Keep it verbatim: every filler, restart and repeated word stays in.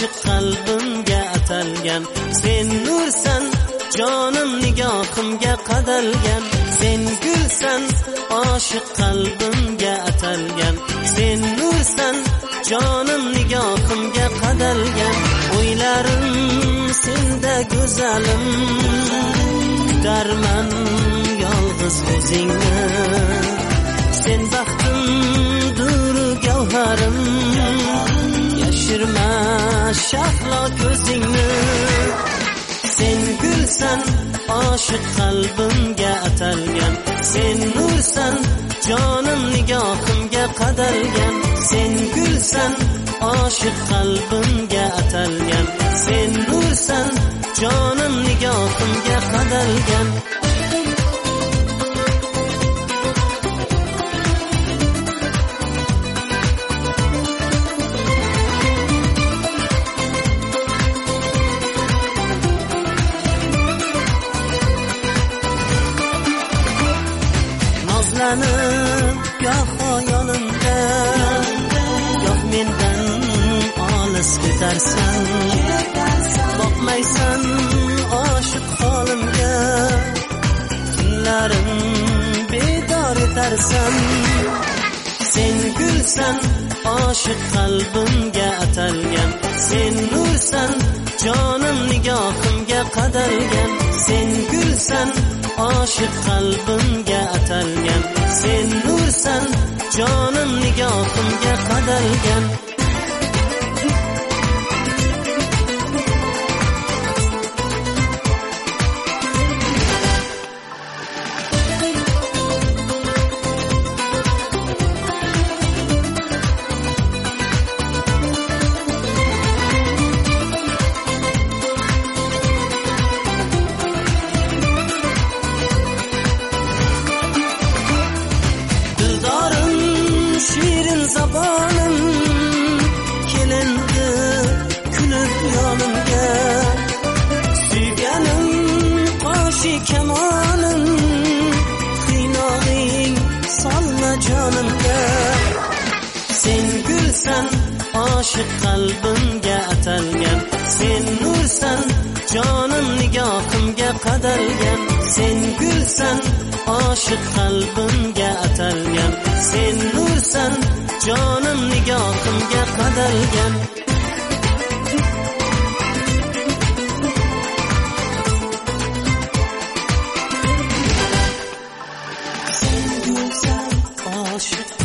oshiq qalbimga atalgan. Sen nursan, jonim nigohimga qadalgan. Sen gulsan, oshiq qalbimga atalgan. Sen nursan, jonim nigohimga qadalgan. O'ylarim senda go'zalim, kutarman yolg'iz o'zingni. Sen baxtimdur gavharim, yashirma shahlo ko'zingni. Sen gulsan, oshiq qalbimga atalgan. Sen nursan, jonim nigohimga qadalgan. Sen gulsan, oshiq qalbimga atalgan. Sen nursan, jonim nigohimga qadalgan. Goh yonimda, goh mendan olis ketarsan. Boqmaysan oshiq holimga, tunlarim bedor etarsan. Sen gulsan, oshiq qalbimga atalgan. Sen nursan, jonim nigohimga qadalgan. Sen gulsan, oshiq qalbimga atalgan. Sen nursan, jonim nigohimga qadalgan. Şirin zabanım kelindi kulib yonimga. Suyganim qoshi kamonim, qiynoqing solma jonimga. Sen gulsan, oshiq qalbimga atalgan. Sen nursan, jonim nigohimga qadalgan. Sen gulsan, oshiq qalbimga atalgan. Sen nursan, jonim nigohimga qadalgan. Sen gulsan, oshiq